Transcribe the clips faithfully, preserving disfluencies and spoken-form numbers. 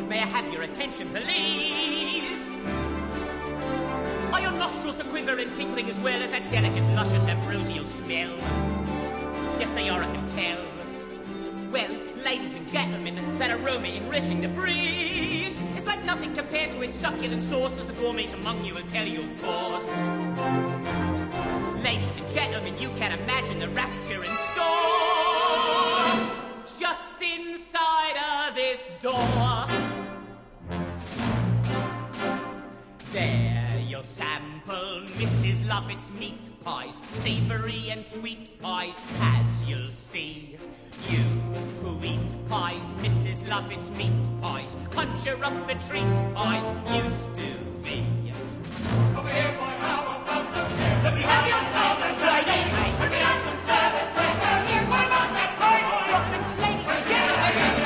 May I have your attention, please? Are your nostrils a quiver and tingling as well at that delicate, luscious, ambrosial smell? Yes, they are, I can tell. Well, ladies and gentlemen, that aroma enriching the breeze is like nothing compared to its succulent sauce, as the gourmets among you will tell you, of course. Ladies and gentlemen, you can imagine the rapture in store just inside of this door. There you'll sample Missus Lovett's meat pies, savoury and sweet pies, as you'll see. You who eat pies, Missus Lovett's meat pies, conjure up the treat pies used to be. Over here, boy, how about some care? Let me have your powder, Friday. Let me have some service, waiter. Here, boy, not that side. Rockman's ladies and gentlemen.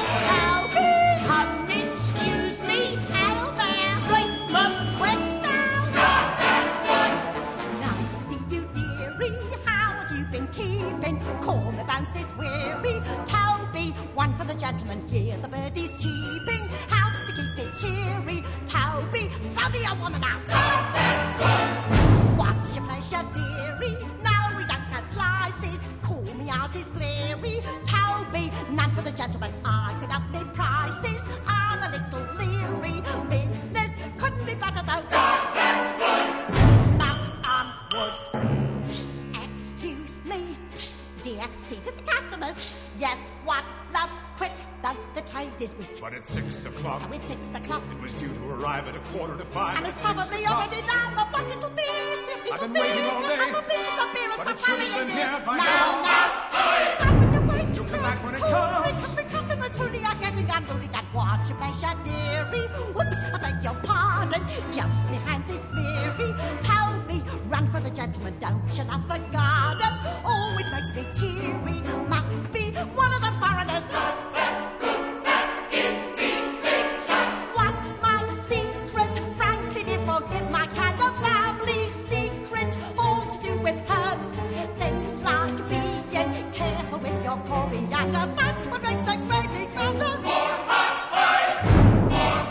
Howdy, come, excuse me. How there? Great love, quick now. God, that's good. Nice to see you, dearie. How have you been keeping? Call me bounces weary. Toby, one for the gentleman. Hear the birdies cheeping. Helps to keep it cheery. Toby, throw the young woman out. God, that's good. What's your pleasure, dearie? Now we don't cut slices. Call me ours is blurry. Toby, none for the gentleman. I could up me prices. I'm a little leery. Business couldn't be better though. God, that's good. Knock on wood. Psst, excuse me. Psst, dear, see to the customers. Yes, what, love, quick, though the trade is brisk. But it's six o'clock. So it's six o'clock. It was due to arrive at a quarter to five. And it's probably already down the bucket to be. I've been waiting all day. I'm a bit of a beer, But it should have been here by now. now. Now, boys! Stop with your wait. You'll come back when it comes. comes. Because customers truly are getting unruly. That watch your pleasure, dearie. Whoops, I beg your pardon. Just me hands is smeary. Tell me, run for the gentleman. Don't you love the garden? Always makes me teary. Must be one of the foreigners. That's good. That is delicious. What's my secret? Frankly, dear, forgive my kind of family secret. All to do with herbs. Things like being careful with your coriander. That's what makes the gravy grander. More hot pies! More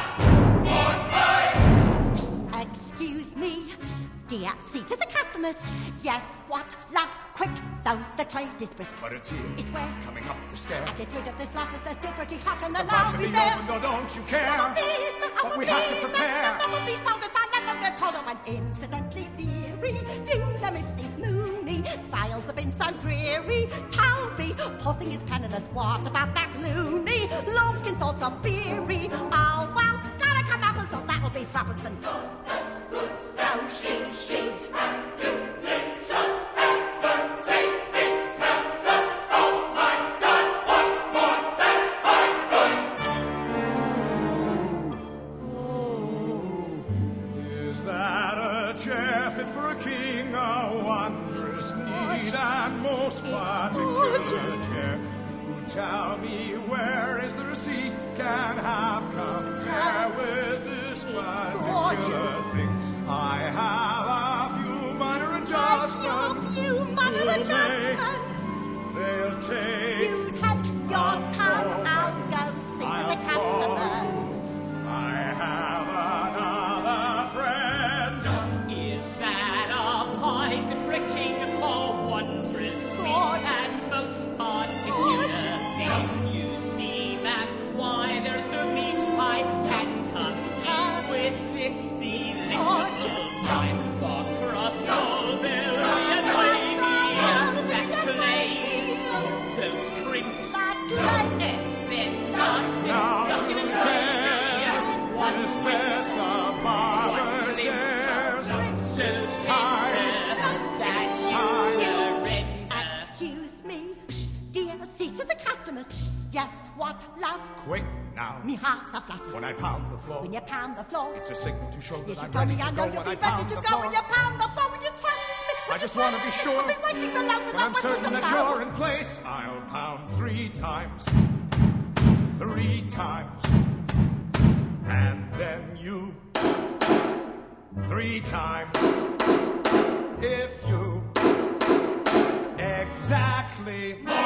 hot! More pies! Excuse me, dear, see to the customers. Yes, what, love, quick, though the trade is brisk. But it's here. It's where? Coming up the stair. I get rid of this lotus, they're still pretty hot and the It's about loud to be be there. opened, or don't you care? Never be, But never we be, have to prepare. Never, never be sold if I never get told of. And incidentally, dearie, you know Missus Mooney, sales have been so dreary. Toby, poor thing is penniless. What about that loony? Looking sort of beery. Oh, well, gotta come up and so that'll be threepence and good. That's good. So she should. And you just ever taste it. Smells such. Oh my God, what more? That's ice good. Is that a chair fit for a king? A wondrous, neat, and most particular chair. You tell me where is the receipt? Can have compare with this particular thing. I have a few minor adjustments. A few minor to adjustments. make. They'll take. You take your time. I'll go see to the I'll call. customers. I have another friend. Is that a pie fit for a king? A wondrous, sweet, and most particular thing. You see, ma'am, why there's no meat pie can compete with this delectable pie. For crustal, very and wavy, that glaze, those crimps, and then nothing Now to succulent test this best of barber chairs. This time, that you surrender. Excuse me, Psst, dear, see to the customers. Psst, yes, what, love? quick now. Me heart's a flutter. When I pound the floor, When you pound the floor, it's a signal to show yes, that you I'm told ready me I to know go. you'll When I be ready pound to the go floor, when you pound the floor. Will you trust me? Will I you just want to be trust me? sure. I've been waiting for long for When that I'm whistle certain to that blow. you're in place, I'll pound three times. Three times. And then you. Three times. If you. Exactly.